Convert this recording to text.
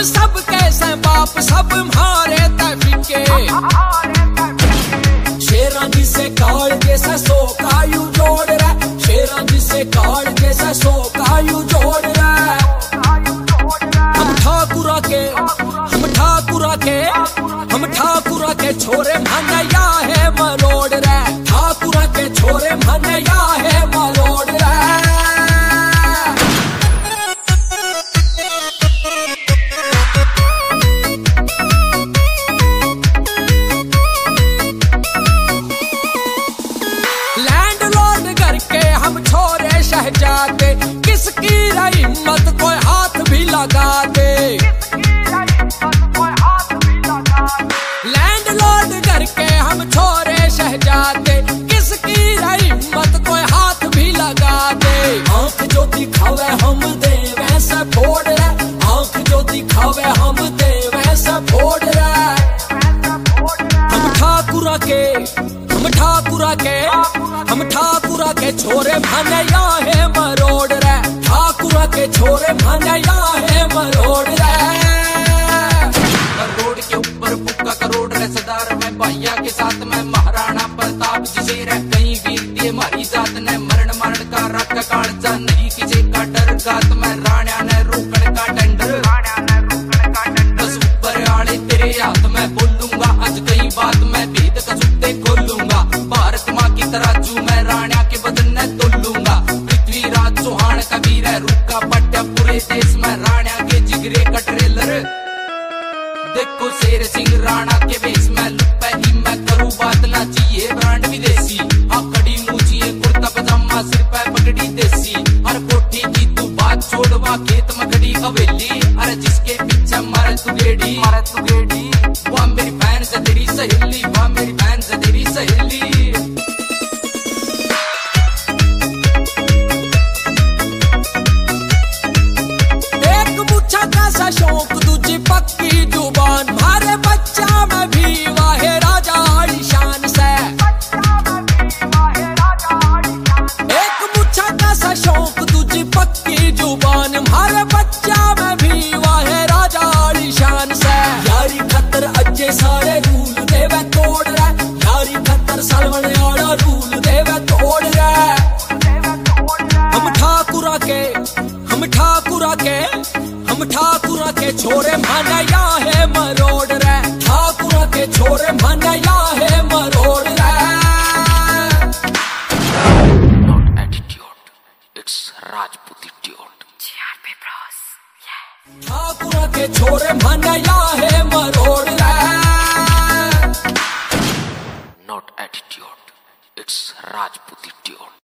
सब कैसे बाप सब मारे तफिके शेरा जिसे काल जैसा सो कायू जोड़ रहा शेरा जिसे काल जैसा सो कायू जोड़ रहा हम ठाकुरा के छोरे मनया है मरोड़ रहा ठाकुरा के छोरे मनया है मरोड़ रहा शहजादे किसकी हिम्मत कोई हाथ भी लगा दे लैंडलॉर्ड घर के हम छोरे शहजादे किसकी हिम्मत कोई हाथ भी लगा दे आंख जो दिखावे हम दे वैसा फोड़ रहा आंख जो दिखावे हम दे वैसा फोड़ रहा हम ठाकुरा के छोरे मनया है मरोड़ रहा ठाकुरा के छोरे मनया है मरोड़ रहा करोड़ के ऊपर बुक्का करोड़ रसदार में भैया के साथ में महाराणा प्रताप जी शेर है कहीं वीर दिए हमारी जात ने मरण का रख कालजा नहीं किसी का डर गात में राणा ने रोकने का टेंडर बस ऊपर आले तेरे हाथ में बोलूंगा आज कई बात में भेद कसूते खोलूंगा भारत माँ की तराजू में राणा के बदन ने तोलूंगा पृथ्वीराज चौहान का वीर है रुका पट्टा पूरे देश में राणा के जिगरे का ट्रेलर देखो शेर सिंह राणा के भेष में लुप्पे ही मैं करूँ बात ना चाहिए ब्रांड विदेशी हाँ कड़ी मूछिए कुर्ता पजामा सिर पे पगड़ी देसी हर कोठी की तू बात छोड़वा खेत में खड़ी हवेली अरे जिसके पीछे मारे तू गेड़ी वह मेरी बहन से तेरी सहेली वह मेरी बहन से तेरी सहेली शौक दूजी पक्की जुबान मारे बच्चा में भी वाहे राजा आलिशान से एक मुच्छा का सा शौक दूजी पक्की जुबान मारे बच्चा में भी वाहे राजा आलिशान से यारी खतर अज्जे सारे रूल देवे तोड़ रहा यारी खतर सलवन आड़ा रूल देवे तोड़ रहा हम ठाकुरा के छोरे मनया है मरोड़ रहा ठाकुरा के छोरे मनया है मरोड़ रहा Not attitude, it's Rajputitude. GRP Bros. Yeah. ठाकुरा के छोरे मनया है मरोड़ रहा Not attitude, it's Rajputitude.